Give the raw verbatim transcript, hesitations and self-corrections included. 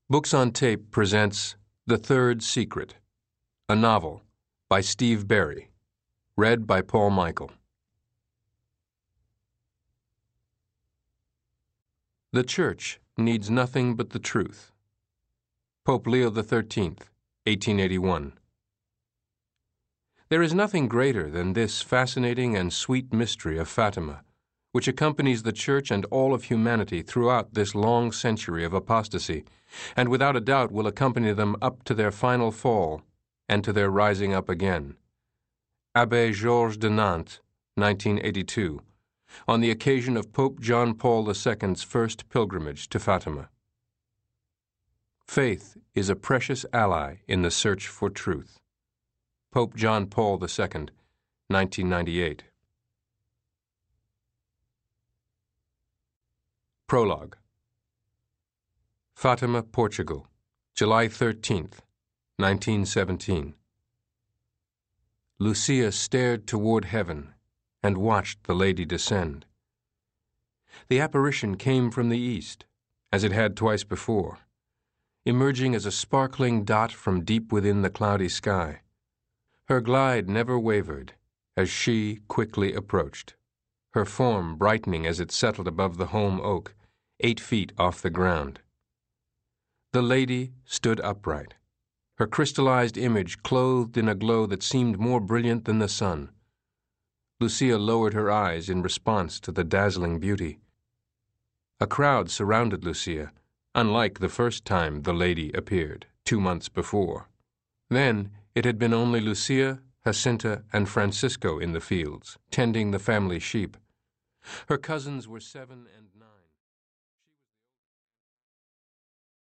Books on Tape presents The Third Secret, a novel by Steve Berry, read by Paul Michael. The Church needs nothing but the truth. Pope Leo the Thirteenth, eighteen eighty-one. There is nothing greater than this fascinating and sweet mystery of Fatima, which accompanies the Church and all of humanity throughout this long century of apostasy, and without a doubt will accompany them up to their final fall and to their rising up again. Abbé Georges de Nantes, nineteen eighty-two, on the occasion of Pope John Paul the Second's first pilgrimage to Fatima. Faith is a precious ally in the search for truth. Pope John Paul the Second, nineteen ninety-eight. Prologue. Fatima, Portugal, July thirteenth, nineteen seventeen. Lucia stared toward heaven and watched the lady descend. The apparition came from the east, as it had twice before, emerging as a sparkling dot from deep within the cloudy sky. Her glide never wavered as she quickly approached, her form brightening as it settled above the home oak, eight feet off the ground. The lady stood upright, her crystallized image clothed in a glow that seemed more brilliant than the sun. Lucia lowered her eyes in response to the dazzling beauty. A crowd surrounded Lucia, unlike the first time the lady appeared, two months before. Then it had been only Lucia, Jacinta, and Francisco in the fields, tending the family sheep. Her cousins were seven and nine.